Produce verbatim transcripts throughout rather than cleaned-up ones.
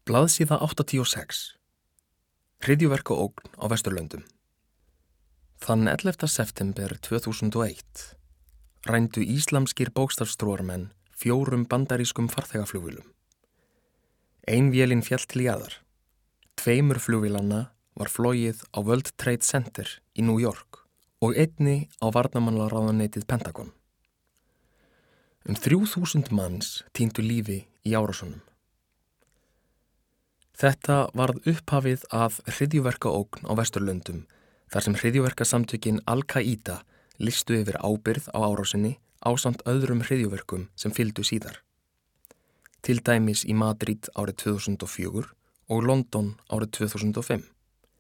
Blaðsíða áttatíu og sex. Hryðjuverkaógn á Vesturlöndum. Þann ellefta september tvö þúsund og eitt rændu íslamskir bókstafstrúarmenn fjórum bandarískum farþegaflugvélum. Ein vélin féll til jarðar. Tveimur flugvélanna var flogið á World Trade Center í New York og einni á varnarmálaráðuneytið Pentagon. Um þrjú þúsund manns týndu lífi í árásunum. Þetta varð upphafið að hryðjuverkaógn á Vesturlöndum þar sem hryðjuverkasamtökin Al-Qaida listu yfir ábyrgð á árásinni ásamt öðrum hryðjuverkum sem fylgdu síðar. Til dæmis í Madrid árið tvö þúsund og fjögur og London árið tvö þúsund og fimm.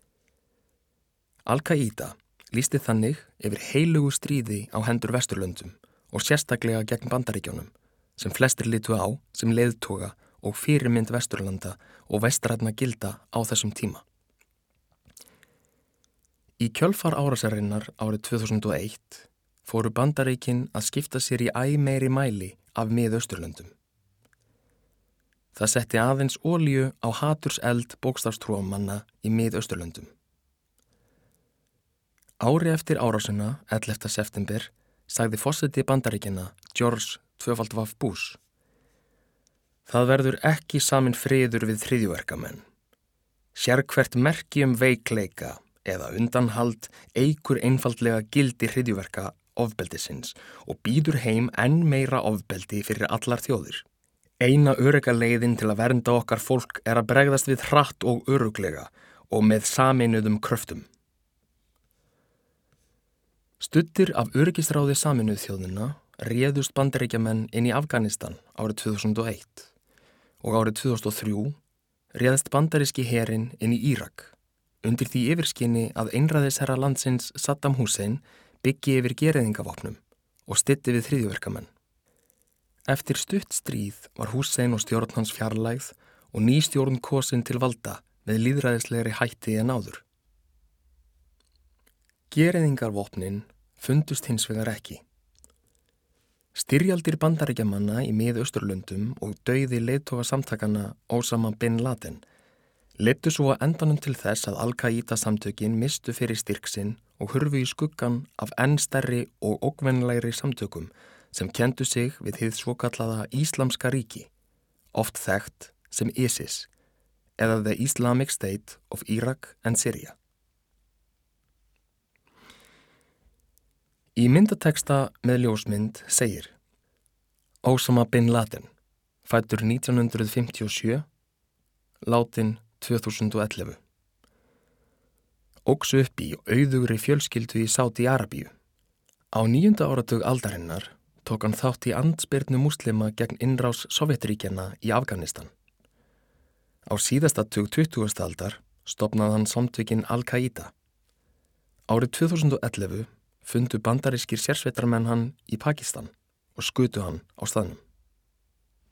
Al-Qaida listi þannig yfir heilugu stríði á hendur Vesturlöndum og sérstaklega gegn Bandaríkjunum sem flestir litu á sem leiðtoga og fyrirmynd Vesturlanda og vestrænna gilda á þessum tíma. Í kjölfar árásarinnar árið tvö þúsund og eitt fóru Bandaríkin að skipta sér í æ meiri mæli af Mið-Austurlöndum. Það setti aðeins olíu á haturseld bókstafstrúarmanna í Mið-Austurlöndum. Ári eftir árásina, ellefta september, sagði forseti Bandaríkjanna George tvöfalt Vaf Bush: Það verður ekki saminn friður við hryðjuverkamenn. Sérhvert merki um veikleika eða undanhald eykur einfaldlega gildi hryðjuverka ofbeldisins og býður heim enn meira ofbeldi fyrir allar þjóðir. Eina örugga leiðin til að vernda okkar fólk er að bregðast við hratt og öruglega og með sameinuðum kröftum. Studdir af öryggisráði Sameinuðu þjóðanna réðust Bandaríkjamenn inn í Afganistan árið tvö þúsund og eitt og árið tvö þúsund og þrjú réðst bandaríski herinn inn í Írak undir því yfirskinni að einræðisherra landsins Saddam Hussein byggi yfir gereyðingavopnum og styddi við hryðjuverkamenn. Eftir stutt stríð var Hussein og stjórn hans fjarlægð og ný stjórn kosin til valda með lýðræðislegri hætti en áður. Gereyðingarvopnin fundust hins vegar ekki. Styrjaldir Bandaríkjamanna í Mið-Austurlöndum og dauði leiðtoga samtakanna Osama bin Laden leiddu svo að endanum til þess að Al-Qaida samtökin mistu fyrir styrk sinn og hurfu í skuggan af enn stærri og ógnvænlegri samtökum sem kenndu sig við hið svokallaða Íslamska ríki, oft þekkt sem ISIS, eða The Islamic State of Iraq and Syria. Í myndateksta með ljósmynd segir: Osama bin Laden, fæddur nítján hundruð fimmtíu og sjö, látinn tvö þúsund og ellefu. Óx upp í auðugri fjölskyldu í Sádi-Arabíu. Á níunda áratug aldarinnar tók hann þátt í andspyrnu múslima gegn innrás Sovétríkjanna í Afganistan. Á síðasta tug tuttugasta aldar stofnaði hann samtökin Al-Qaida. Árið tvö þúsund og ellefu fundu bandarískir sérsveitarmenn hann í Pakistan og skutu hann á staðnum.